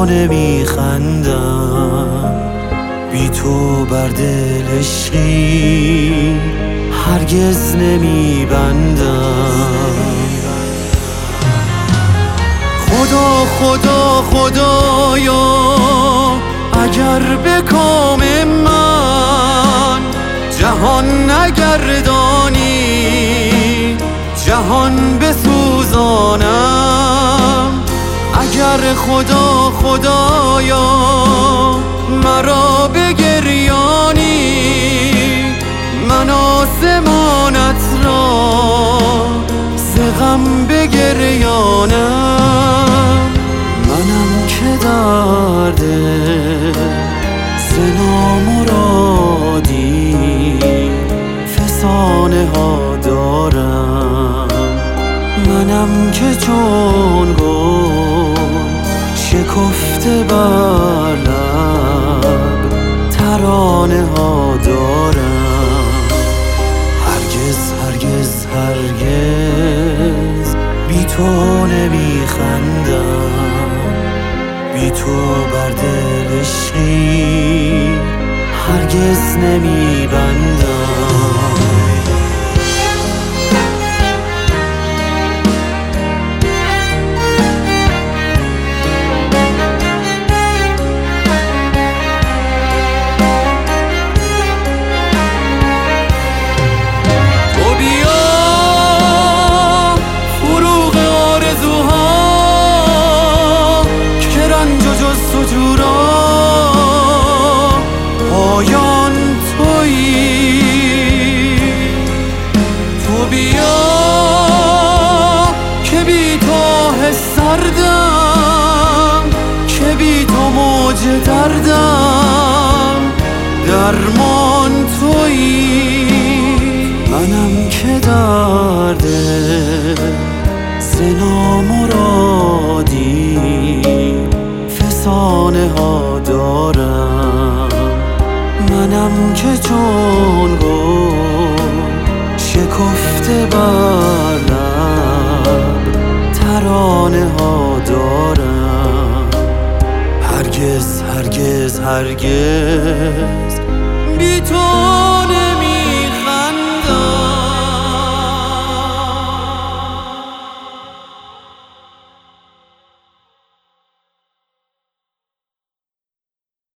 تو نمیخندم، بی تو بر دل عشقی هرگز نمیبندم. خدا خدا خدایا اگر به کام من جهان نگردانی، جهان بسوزانم. اگر خدا خدایا مرا بگریانی، من آسمانت را ز غم بگریانم. منم که درد ز نامرادی فسانه ها دارم. منم که چون گل شکفته بر لب ترانه ها دارم. هرگز هرگز هرگز بی تو نمیخندم، بی تو بر دل عشقی هرگز نمیبندم. پایان تویی، تو بیا که بی تو حس سردم، که بی تو موج دردم. درمان تویی، منم که درد ز نامرادی فسانه ها دارم. منم که چون گل شکفته بر لب ترانه ها دارم. هرگز هرگز هرگز بی تو